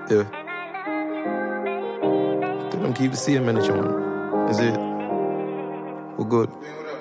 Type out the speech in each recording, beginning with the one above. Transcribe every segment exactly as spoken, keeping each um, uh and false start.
Yeah. Tell them keep the same energy, man. Is it? We're good.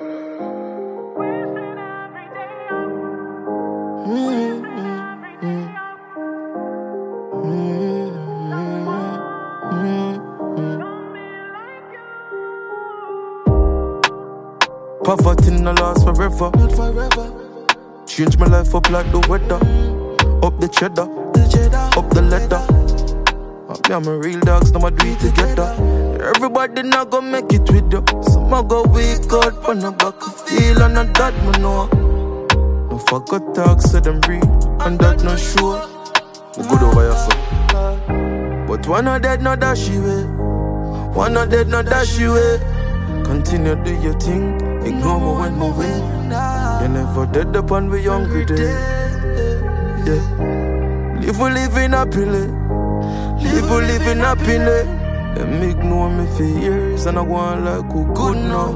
Poverty no last forever. Not forever. Change my life up like the weather. Up the cheddar, The cheddar. up the leather. Me and my real dogs, now I do it together. Everybody not gonna make it with you. Some I go weak out, but no back a feel and not that me know. No fuck a talk, so them breathe, and that no sure. We good over here, so. But one not dead, not dash you away. One not dead, not dash you away. Continue do your thing, ignore me when me win. You never dead upon we hungry day. Yeah. Live we live in happily. Live we live in happily. Them ignore me for years and I want like who good now.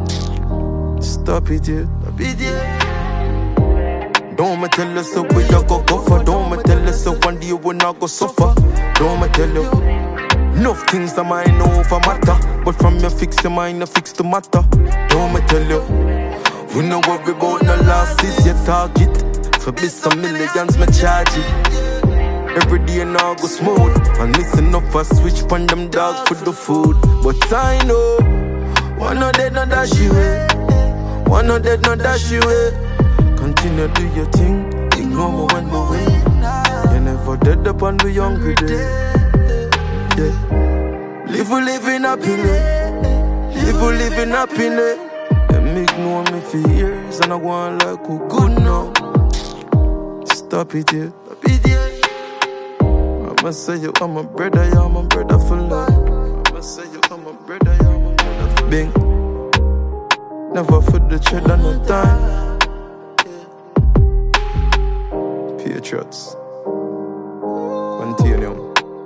Stop it, yeah. Stop it, yeah. Don't me tell you so we a go go for. Don't me tell you so one day we not go suffer. Don't me tell you enough things that might know over matter. But from your fix your mind, you fix the matter. Don't me tell you we no worry about no losses, your target. For be some millions, me charge it. Every day now go smooth. And listen up for switch pan them dog for the food. But I know one no dead, no dash you away. One no dead, no dash you away. Continue do your thing, ignore me when we win. You never dead upon the hungry day. Yeah. Live we live in happily. Live we live in happily. Them ignore me for years and I want like who good now. Stop it, yeah. Stop it, yeah. I'ma say you are my brother, you're my brother for life. I'ma say you are my brother, you're my brother for life. Bing. Never for the cheddar, no time. Patriots. Continue.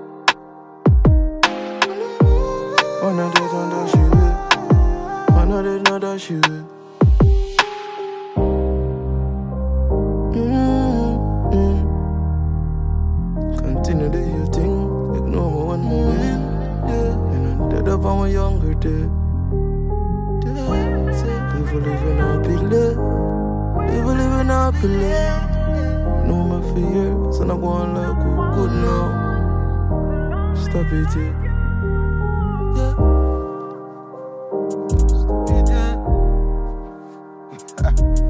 One of them not dash you away. One of them not dash you away. Mm-hmm. Continue to do your thing. Ignore me one more win. Yeah. And I'm dead up on my younger day. Live a living happily. Live a living happily. No more fears. And I'm going like who good now. Stop it, yeah. Yeah.